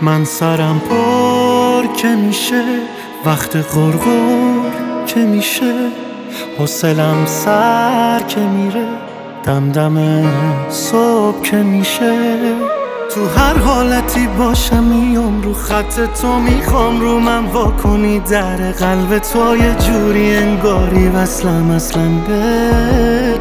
من سرم پر که میشه وقت غرغر که میشه، حوصلم سر که میره دمدم صبح که میشه. تو هر حالتی باشم میام رو خط تو، میخوام رو من واکنی در قلب تو، یه جوری انگاری وصلم اصلا به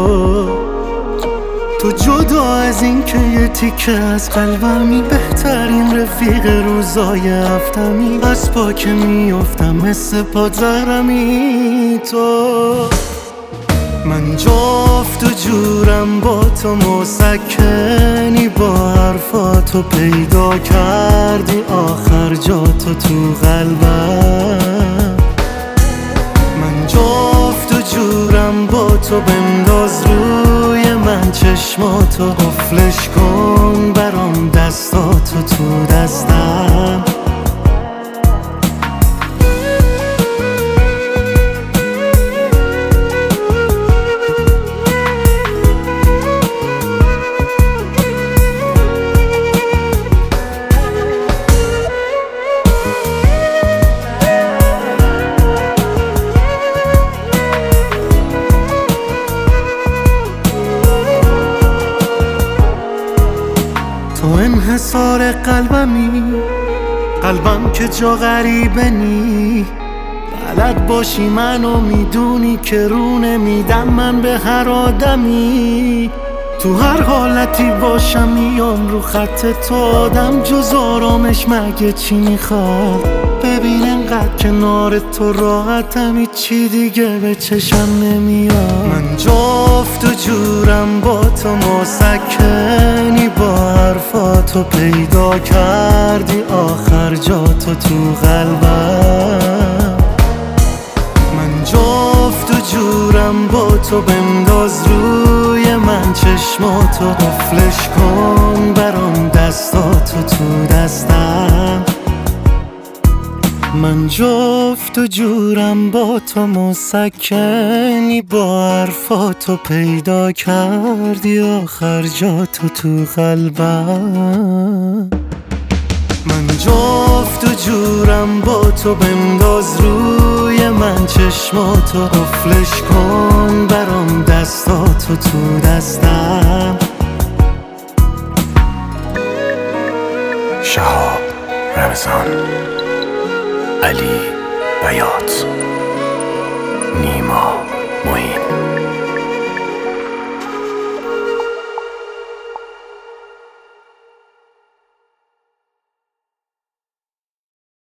تو جدا از این که یه تیکه از قلبمی، بهترین رفیق روزای هفتمی، از پا که میافتم مثل پادزهرمی تو. من جفت و جورم با تو، مسکنی با حرفاتو، پیدا کردی آخر جاتو تو قلبم. من جفت و جورم با تو، بنداز روی من چشماتو، قفلش کن برام دستاتو تو دستم. تو انحصار قلبمی، قلبم که جا غریبه نی، بلد باشی منو میدونی که رو نمیدم من به هر آدمی. تو هر حالتی باشم میام رو خط تو، آدم جز آرامش مگه چی میخواد؟ ببین انقدر کنار تو راحتم، هیچی دیگه به چشم نمیاد. من جفت و جورم با تو، مسکنی با حرفاتو، پیدا کردی آخر جاتو تو قلبم. من جفت و جورم با تو، بنداز روی من چشماتو، قفلش کن برام دستاتو تو دستم. من جفت و جورم با تو، مسکنی با حرفاتو، پیدا کردی آخر جاتو تو قلبم. من جفت و جورم با تو، بنداز روی من چشماتو، قفلش کن برام دستاتو تو دستم. شهاب رمضان علی